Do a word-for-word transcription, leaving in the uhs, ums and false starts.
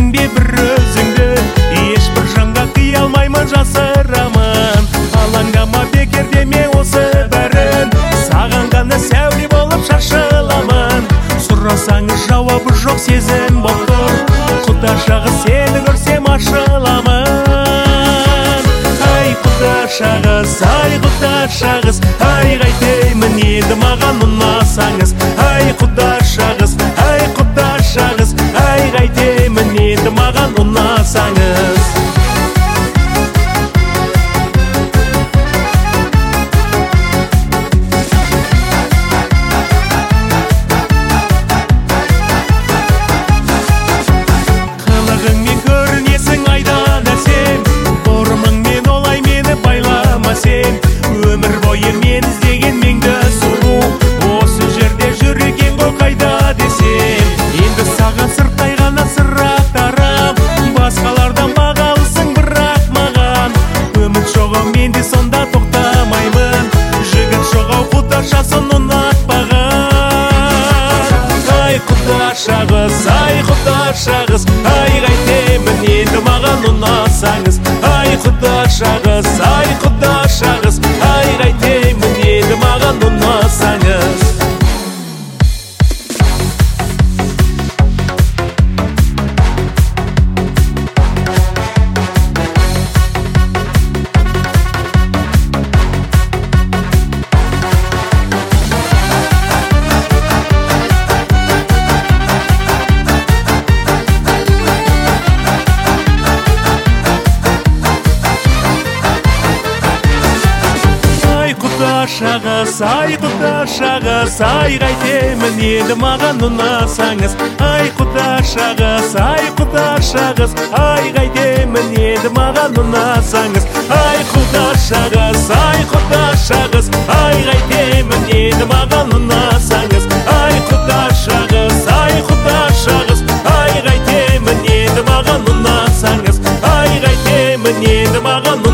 білесің бе бір өзіңді, ешбір жанға қия алмаймын, жасырамын. Алаңдама бекер деме осы бәрін, саған ғана сәуле болып шашыламын. Сұрасаңыз жауабы жоқ сезім болып тұр, құда шағыз сені көрсем ашыламын. Ай құда шағыз, ай құда шағыз, ай қайтеймін енді маған ұнасаңыз. Ай құда шағыз, ай құда шағыз, ай қайтеймін енді маған ұнасаңыз. Қылығыңмен көрінесің айдан әсем, бұрымыңмен олай мені байлама сен. Өмір бойы мен іздеген меңді сұлу, осы жерде жүр екен ғой қайда десем. Енді саған сырттай ғана сырақтарым, басқалардан бағалысың бірақ маған. Үміт жоғы менде сонда тоқтамаймын, жігіт жоғау құдашасын ұнатпаған. Ай құда шағыз, ай құда шағыз, ай қайтемін енді маған ұнасаңыз. Ай құда шағыз, ай құда шағыз, ай қайтемін енді маған ұнасаңыз. Шағыз, ай құда шағыз, ай қайтемін енді маған ұнасаңыз. Ай құда шағыз, ай құда шағыз, ай қайтемін енді маған ұнасаңыз. Ай құда шағыз, ай құда шағыз, ай қайтемін енді маған ұнасаңыз. Ай құда шағыз, ай құда шағыз, ай қайтемін енді маған ұнасаңыз. Ай қайтемін енді маған